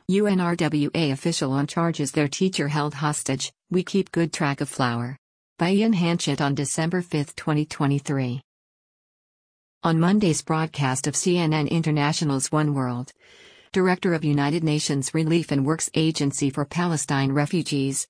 UNRWA official on charges their teacher held hostage. We keep good track of flour. By Ian Hanchett on December 5, 2023. On Monday's broadcast of CNN International's One World, Director of United Nations Relief and Works Agency for Palestine Refugees,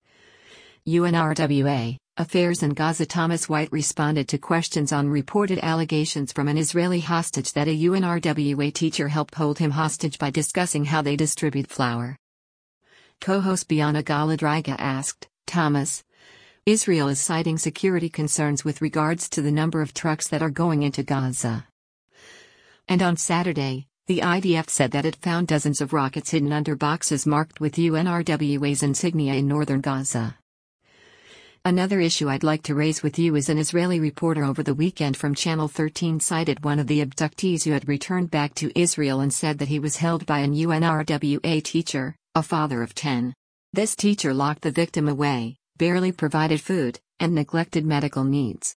UNRWA, Affairs in Gaza Thomas White responded to questions on reported allegations from an Israeli hostage that a UNRWA teacher helped hold him hostage by discussing how they distribute flour. Co-host Bianna Golodryga asked, Thomas, Israel is citing security concerns with regards to the number of trucks that are going into Gaza. And on Saturday, the IDF said that it found dozens of rockets hidden under boxes marked with UNRWA's insignia in northern Gaza. Another issue I'd like to raise with you is an Israeli reporter over the weekend from Channel 13 cited one of the abductees who had returned back to Israel and said that he was held by an UNRWA teacher, a father of 10. This teacher locked the victim away, barely provided food, and neglected medical needs.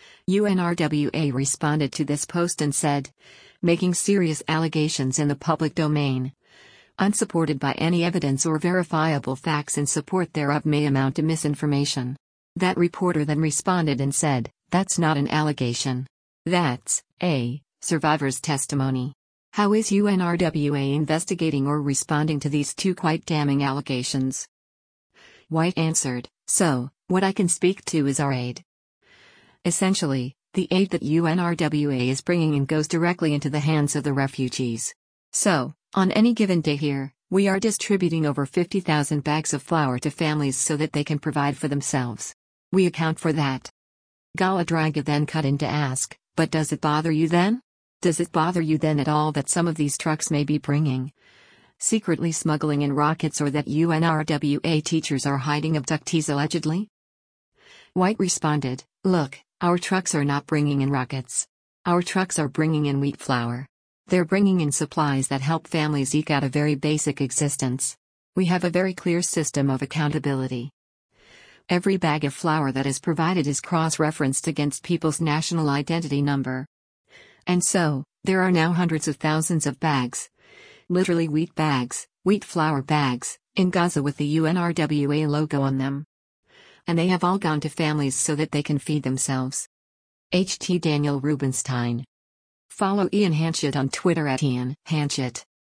UNRWA responded to this post and said, making serious allegations in the public domain, unsupported by any evidence or verifiable facts in support thereof may amount to misinformation. That reporter then responded and said, that's not an allegation. That's a survivor's testimony. How is UNRWA investigating or responding to these two quite damning allegations? White answered, so, what I can speak to is our aid. Essentially, the aid that UNRWA is bringing in goes directly into the hands of the refugees. So, on any given day here, we are distributing over 50,000 bags of flour to families so that they can provide for themselves. We account for that. Golodryga then cut in to ask, but does it bother you then? Does it bother you then at all that some of these trucks may be secretly smuggling in rockets, or that UNRWA teachers are hiding abductees allegedly? White responded, look, our trucks are not bringing in rockets. Our trucks are bringing in wheat flour. They're bringing in supplies that help families eke out a very basic existence. We have a very clear system of accountability. Every bag of flour that is provided is cross-referenced against people's national identity number. And so, there are now hundreds of thousands of bags, literally wheat bags, wheat flour bags, in Gaza with the UNRWA logo on them. And they have all gone to families so that they can feed themselves. H.T. Daniel Rubenstein. Follow Ian Hanchett on Twitter @Ian Hanchett.